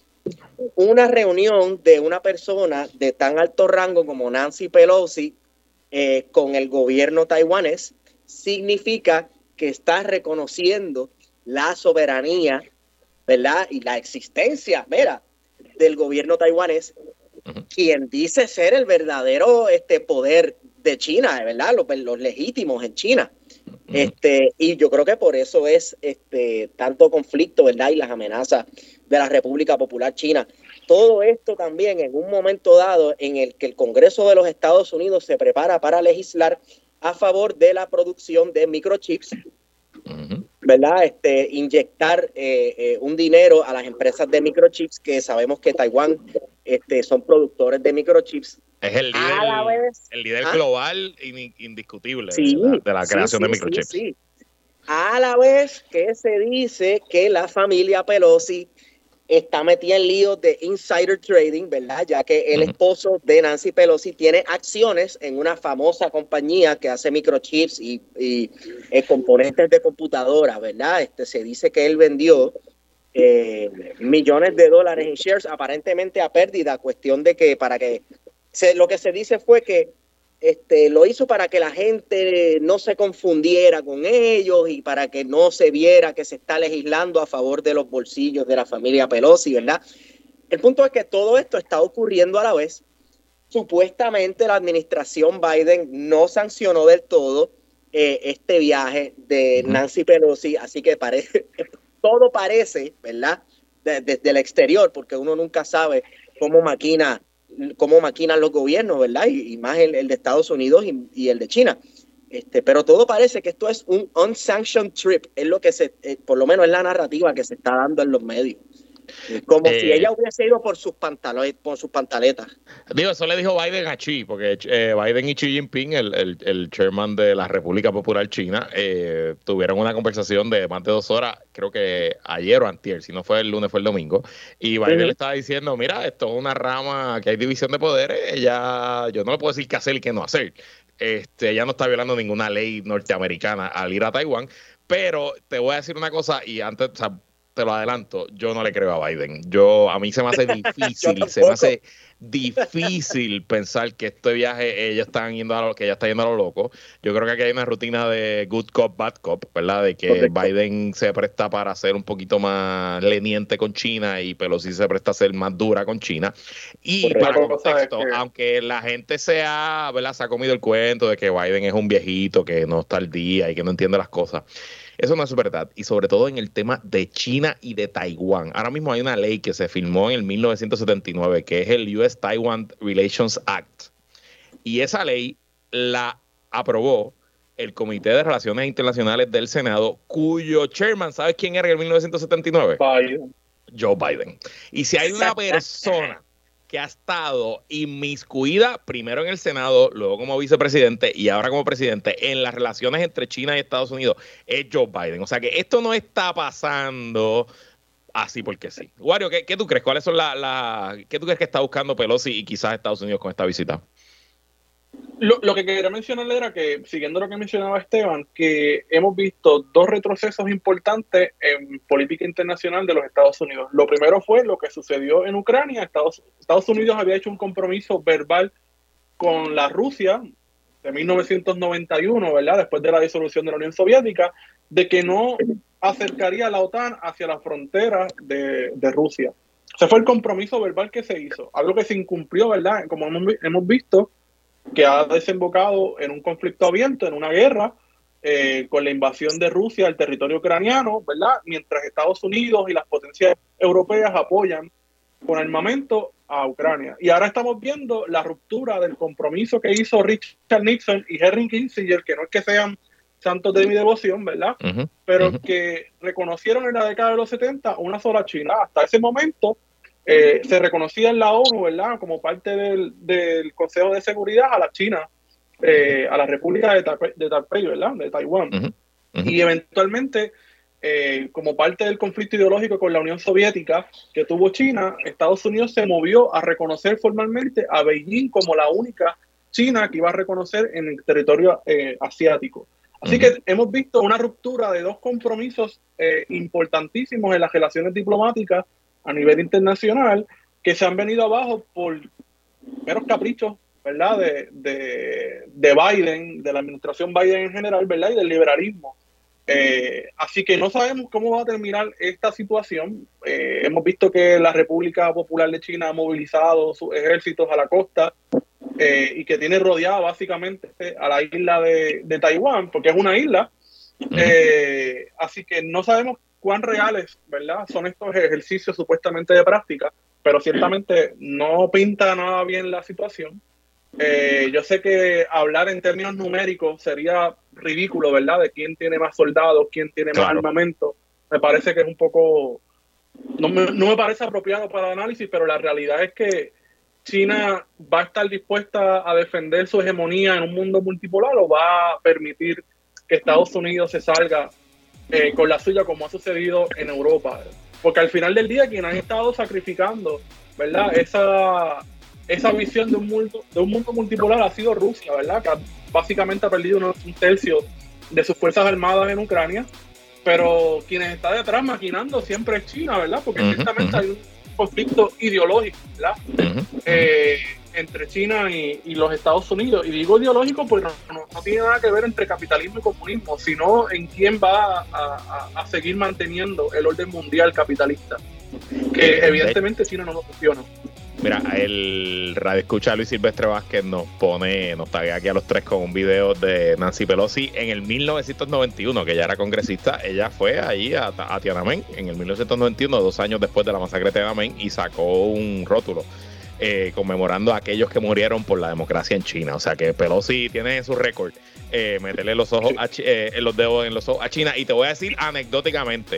Una reunión de una persona de tan alto rango como Nancy Pelosi eh, con el gobierno taiwanés significa que está reconociendo la soberanía, ¿verdad? Y la existencia, mira, del gobierno taiwanés, uh-huh. quien dice ser el verdadero este, poder de China, ¿verdad? Los, los legítimos en China. Uh-huh. Este, y yo creo que por eso es este, tanto conflicto, ¿verdad? Y las amenazas de la República Popular China. Todo esto también en un momento dado en el que el Congreso de los Estados Unidos se prepara para legislar a favor de la producción de microchips, uh-huh. ¿verdad? Este, inyectar eh, eh, un dinero a las empresas de microchips, que sabemos que Taiwán este, son productores de microchips. Es el líder, vez, el líder ¿ah? global indiscutible sí, de la, de la creación sí, sí, de microchips. Sí, sí. A la vez que se dice que la familia Pelosi está metida en líos de insider trading, ¿verdad? Ya que el uh-huh. esposo de Nancy Pelosi tiene acciones en una famosa compañía que hace microchips y, y eh, componentes de computadora, ¿verdad? Este, se dice que él vendió eh, millones de dólares en shares, aparentemente a pérdida, cuestión de que para que se, lo que se dice fue que Este, lo hizo para que la gente no se confundiera con ellos y para que no se viera que se está legislando a favor de los bolsillos de la familia Pelosi, ¿verdad? El punto es que todo esto está ocurriendo a la vez. Supuestamente la administración Biden no sancionó del todo eh, este viaje de Nancy Pelosi, así que parece, todo parece, ¿verdad? De, desde el exterior, porque uno nunca sabe cómo maquina cómo maquinan los gobiernos, ¿verdad? Y, y más el, el de Estados Unidos y, y el de China. Este, pero todo parece que esto es un unsanctioned trip, es lo que se, eh, por lo menos es la narrativa que se está dando en los medios. Como eh, si ella hubiese ido por sus pantalones, por sus pantaletas. Digo, eso le dijo Biden a Xi, porque eh, Biden y Xi Jinping, el, el, el chairman de la República Popular China, eh, tuvieron una conversación de más de dos horas, creo que ayer o antier, si no fue el lunes, fue el domingo, y Biden uh-huh. le estaba diciendo, mira, esto es una rama que hay división de poderes, ella, yo no le puedo decir qué hacer y qué no hacer. Este, ella no está violando ninguna ley norteamericana al ir a Taiwán, pero te voy a decir una cosa, y antes, o sea, te lo adelanto, yo no le creo a Biden. Yo, a mí se me hace difícil, se me hace difícil pensar que este viaje ellos están yendo a lo, que ella está yendo a lo loco. Yo creo que aquí hay una rutina de good cop, bad cop, ¿verdad? De que Correcto. Biden se presta para ser un poquito más leniente con China y Pelosi se presta a ser más dura con China. Y Correcto. para contexto, que... aunque la gente sea, ¿verdad? Se ha comido el cuento de que Biden es un viejito que no está al día y que no entiende las cosas. Eso no es verdad, y sobre todo en el tema de China y de Taiwán. Ahora mismo hay una ley que se firmó en el mil novecientos setenta y nueve, que es el U S Taiwan Relations Act. Y esa ley la aprobó el Comité de Relaciones Internacionales del Senado, cuyo chairman, ¿sabes quién era en el mil novecientos setenta y nueve? Biden. Joe Biden. Y si hay una persona que ha estado inmiscuida primero en el Senado, luego como vicepresidente y ahora como presidente en las relaciones entre China y Estados Unidos es Joe Biden. O sea que esto no está pasando así porque sí. Wario, ¿qué, qué tú crees? ¿Cuáles son las la, qué tú crees que está buscando Pelosi y quizás Estados Unidos con esta visita? Lo, lo que quería mencionarle era que, siguiendo lo que mencionaba Esteban, que hemos visto dos retrocesos importantes en política internacional de los Estados Unidos. Lo primero fue lo que sucedió en Ucrania. Estados, Estados Unidos había hecho un compromiso verbal con la Rusia de mil novecientos noventa y uno, ¿verdad? Después de la disolución de la Unión Soviética, de que no acercaría a la OTAN hacia la frontera de, de Rusia. Ese fue el compromiso verbal que se hizo, algo que se incumplió, ¿verdad? Como hemos, hemos visto, que ha desembocado en un conflicto abierto, en una guerra, eh, con la invasión de Rusia al territorio ucraniano, ¿verdad? Mientras Estados Unidos y las potencias europeas apoyan con armamento a Ucrania. Y ahora estamos viendo la ruptura del compromiso que hizo Richard Nixon y Henry Kissinger, que no es que sean santos de mi devoción, ¿verdad? Uh-huh, Pero uh-huh. que reconocieron en la década de los setenta una sola China. Hasta ese momento Eh, se reconocía en la ONU, ¿verdad?, como parte del, del Consejo de Seguridad a la China, eh, a la República de, Taipei, de Taipei, ¿verdad?, de Taiwán. Uh-huh. Uh-huh. Y eventualmente, eh, como parte del conflicto ideológico con la Unión Soviética que tuvo China, Estados Unidos se movió a reconocer formalmente a Beijing como la única China que iba a reconocer en el territorio eh, asiático. Así uh-huh. que hemos visto una ruptura de dos compromisos eh, importantísimos en las relaciones diplomáticas a nivel internacional, que se han venido abajo por meros caprichos, ¿verdad?, de, de, de Biden, de la administración Biden en general, ¿verdad?, y del liberalismo. Eh, así que no sabemos cómo va a terminar esta situación. Eh, hemos visto que la República Popular de China ha movilizado sus ejércitos a la costa eh, y que tiene rodeada básicamente a la isla de, de Taiwán, porque es una isla. Eh, así que no sabemos cuán reales, ¿verdad?, son estos ejercicios supuestamente de práctica, pero ciertamente no pinta nada bien la situación. Eh, yo sé que hablar en términos numéricos sería ridículo, ¿verdad?, de quién tiene más soldados, quién tiene más claro. armamento. Me parece que es un poco... No me, no me parece apropiado para el análisis, pero la realidad es que China va a estar dispuesta a defender su hegemonía en un mundo multipolar o va a permitir que Estados Unidos se salga Eh, con la suya, como ha sucedido en Europa, porque al final del día quien ha estado sacrificando, ¿verdad?, esa esa visión de un mundo de un mundo multipolar ha sido Rusia, ¿verdad?, que ha, básicamente ha perdido un, un tercio de sus fuerzas armadas en Ucrania, pero quienes está detrás maquinando siempre es China, ¿verdad?, porque uh-huh, ciertamente uh-huh. hay un conflicto ideológico, ¿verdad?, uh-huh. eh, entre China y, y los Estados Unidos. Y digo ideológico porque no, no, no tiene nada que ver entre capitalismo y comunismo, sino en quién va a, a, a seguir manteniendo el orden mundial capitalista, que evidentemente China no lo funciona. Mira, el radio escucha Luis Silvestre Vázquez nos pone, nos taguea aquí a los tres con un video de Nancy Pelosi en el mil novecientos noventa y uno, que ella era congresista. Ella fue ahí a, a Tiananmen en el mil novecientos noventa y uno, dos años después de la masacre de Tiananmen, y sacó un rótulo Eh, conmemorando a aquellos que murieron por la democracia en China. O sea que Pelosi tiene su récord, eh, meterle los ojos a, eh, en los dedos en los ojos a China. Y te voy a decir anecdóticamente,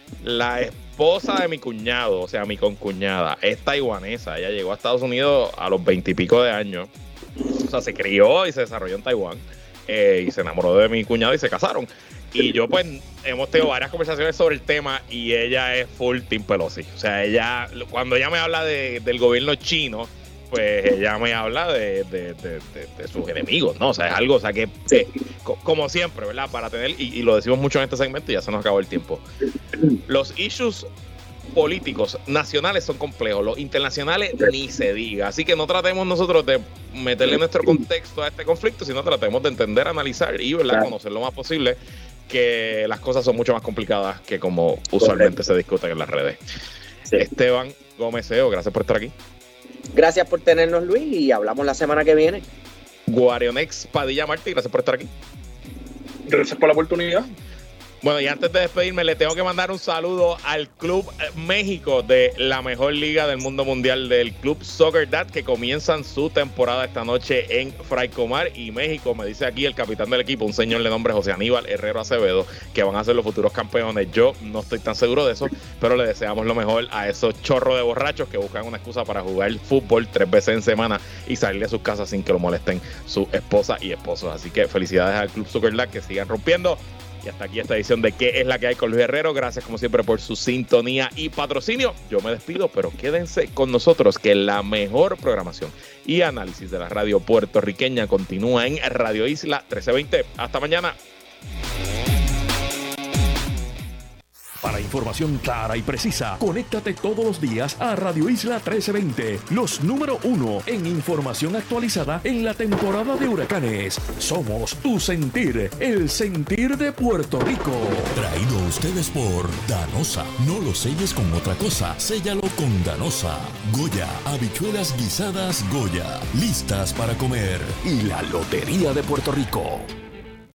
la esposa de mi cuñado, o sea mi concuñada, es taiwanesa. Ella llegó a Estados Unidos a los veintipico de años, o sea se crió y se desarrolló en Taiwán, eh, y se enamoró de mi cuñado y se casaron. Y yo pues hemos tenido varias conversaciones sobre el tema y ella es full Team Pelosi. O sea, ella, cuando ella me habla de, del gobierno chino, pues ella me habla de, de, de, de, de sus enemigos, ¿no? O sea, es algo, o sea, que eh, co- como siempre, ¿verdad? Para tener, y, y lo decimos mucho en este segmento y ya se nos acabó el tiempo. Los issues políticos nacionales son complejos, los internacionales ni se diga. Así que no tratemos nosotros de meterle nuestro contexto a este conflicto, sino tratemos de entender, analizar y, ¿verdad?, conocer lo más posible, que las cosas son mucho más complicadas que como usualmente se discuten en las redes. Sí. Esteban Gómez Eo, gracias por estar aquí. Gracias por tenernos, Luis, y hablamos la semana que viene. Guarionex Padilla Martí, gracias por estar aquí. Gracias por la oportunidad. Bueno, y antes de despedirme, le tengo que mandar un saludo al Club México de la mejor liga del mundo mundial, del Club Soccer Dad, que comienzan su temporada esta noche en Fray Comar. Y México, me dice aquí el capitán del equipo, un señor de nombre José Aníbal Herrero Acevedo, que van a ser los futuros campeones. Yo no estoy tan seguro de eso, pero le deseamos lo mejor a esos chorros de borrachos que buscan una excusa para jugar fútbol tres veces en semana y salir de sus casas sin que lo molesten su esposa y esposos. Así que felicidades al Club Soccer Dad, que sigan rompiendo. Y hasta aquí esta edición de ¿Qué es la que hay con Luis Herrero? Gracias como siempre por su sintonía y patrocinio. Yo me despido, pero quédense con nosotros, que la mejor programación y análisis de la radio puertorriqueña continúa en Radio Isla trece veinte. Hasta mañana. Para información clara y precisa, conéctate todos los días a Radio Isla trece veinte, los número uno en información actualizada en la temporada de huracanes. Somos tu sentir, el sentir de Puerto Rico. Traído a ustedes por Danosa. No lo selles con otra cosa, séllalo con Danosa. Goya, habichuelas guisadas Goya, listas para comer. Y la Lotería de Puerto Rico.